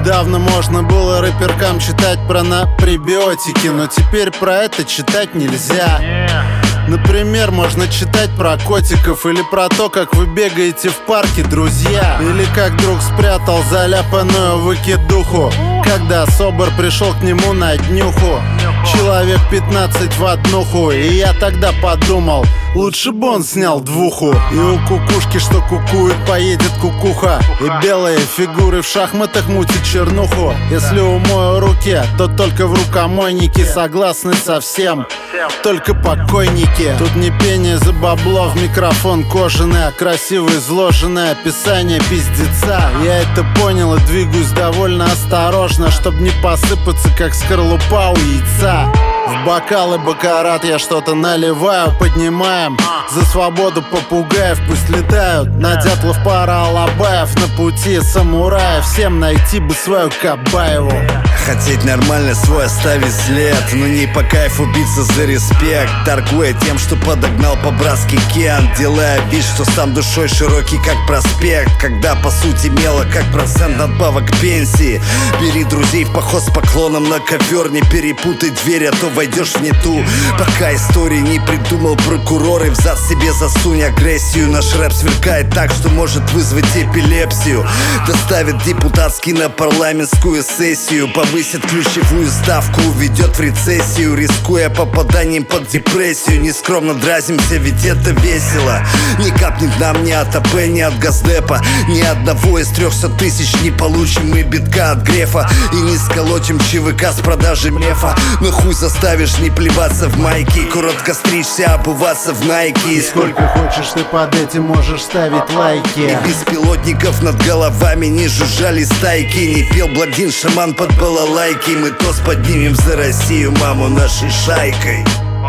Недавно можно было рэперкам читать про пребиотики, но теперь про это читать нельзя. Например, можно читать про котиков или про то, как вы бегаете в парке, друзья. Или как друг спрятал заляпанную выкидуху, когда собор пришел к нему на днюху. Человек 15 в однуху. И я тогда подумал, лучше бы он снял двуху. И у кукушки, что кукует, поедет кукуха. И белые фигуры в шахматах мутит чернуху. Если умою руки, то только в рукомойнике. Согласны со всем, только покойники. Тут не пение за бабло в микрофон кожаный, а красиво изложенное описание пиздеца. Я это понял и двигаюсь довольно осторожно, чтоб не посыпаться, как скорлупа у яйца. В бокалы бакарат я что-то наливаю, поднимаем за свободу попугаев, пусть летают. На дятлов пара алабаев, на пути самураев. Всем найти бы свою Кабаеву. Хотеть нормально свой оставить след, но не по кайфу биться за респект. Торгуя тем, что подогнал по-братски Кен, делая вид, что сам душой широкий, как проспект. Когда по сути мело, как процент надбавок к пенсии. Бери друзей в поход с поклоном на ковер. Не перепутай дверь, а то войдешь в не ту. Пока истории не придумал прокурор, и в зад себе засунь агрессию. Наш рэп сверкает так, что может вызвать эпилепсию. Доставит депутатский на парламентскую сессию. Повысит ключевую ставку, уведет в рецессию, рискуя попаданием под депрессию. Нескромно дразнимся, ведь это весело. Не капнет нам ни от АП, ни от Газдепа. Ни одного из 300 тысяч не получим мы битка от Грефа. И не сколотим ЧВК с продажи мефа. Но хуй заставишь не плеваться в майки, коротко стричься, обуваться в найки. И сколько хочешь ты под этим можешь ставить лайки. И беспилотников над головами не жужжали стайки. Не пел блондин шаман под балалайки. Мы тост поднимем за Россию, маму, нашей шайкой.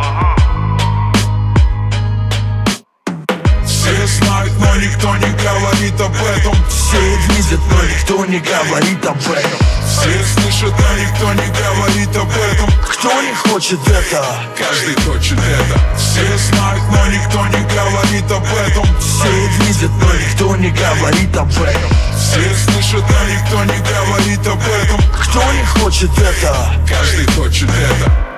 Все знают, но никто не говорит об этом. Все видят, но никто не говорит об этом. Все слышат, но никто не говорит об этом. Кто не хочет это? Каждый хочет это. Все знают, но никто не говорит об этом. Все видят, но никто не говорит об этом. Все слышат, но никто не говорит об этом. Кто не хочет это? Каждый хочет это.